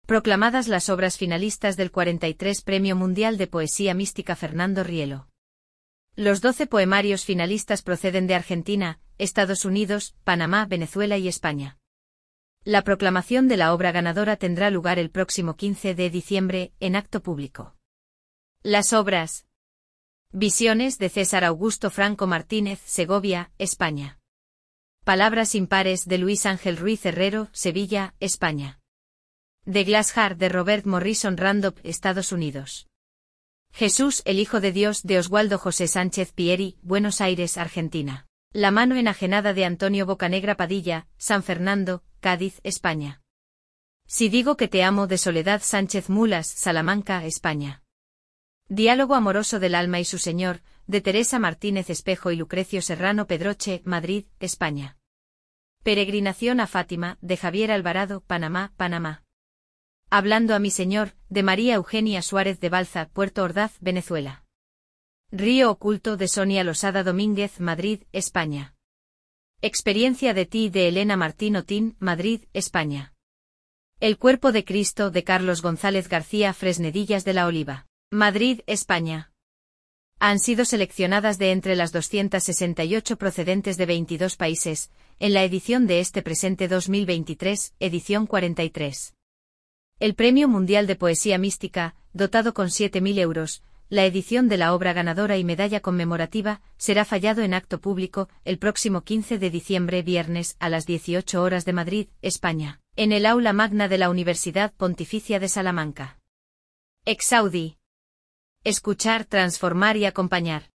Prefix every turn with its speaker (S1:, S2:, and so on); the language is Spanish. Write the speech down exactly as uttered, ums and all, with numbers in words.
S1: Proclamadas las obras finalistas del cuarenta y tres Premio Mundial de Poesía Mística Fernando Rielo. Los doce poemarios finalistas proceden de Argentina, Estados Unidos, Panamá, Venezuela y España. La proclamación de la obra ganadora tendrá lugar el próximo quince de diciembre, en acto público. Las obras. Visiones de César Augusto Franco Martínez, Segovia, España. Palabras impares de Luis Ángel Ruiz Herrero, Sevilla, España. The Glass Heart de Robert Morrison Randolph, Estados Unidos. Jesús, el Hijo de Dios de Oswaldo José Sánchez Pieri, Buenos Aires, Argentina. La mano enajenada de Antonio Bocanegra Padilla, San Fernando, Cádiz, España. Si digo que te amo de Soledad Sánchez Mulas, Salamanca, España. Diálogo amoroso del alma y su señor, de Teresa Martínez Espejo y Lucrecio Serrano Pedroche, Madrid, España. Peregrinación a Fátima, de Javier Alvarado, Panamá, Panamá. Hablando a mi señor, de María Eugenia Suárez de Balza, Puerto Ordaz, Venezuela. Río oculto de Sonia Losada Domínguez, Madrid, España. Experiencia de ti de Elena Martín Otín, Madrid, España. El cuerpo de Cristo de Carlos González García Fresnedillas de la Oliva. Madrid, España. Han sido seleccionadas de entre las doscientas sesenta y ocho procedentes de veintidós países, en la edición de este presente dos mil veintitrés, edición cuarenta y tres. El Premio Mundial de Poesía Mística, dotado con siete mil euros, la edición de la obra ganadora y medalla conmemorativa, será fallado en acto público, el próximo quince de diciembre viernes a las dieciocho horas de Madrid, España, en el Aula Magna de la Universidad Pontificia de Salamanca. Exaudi. Escuchar, transformar y acompañar.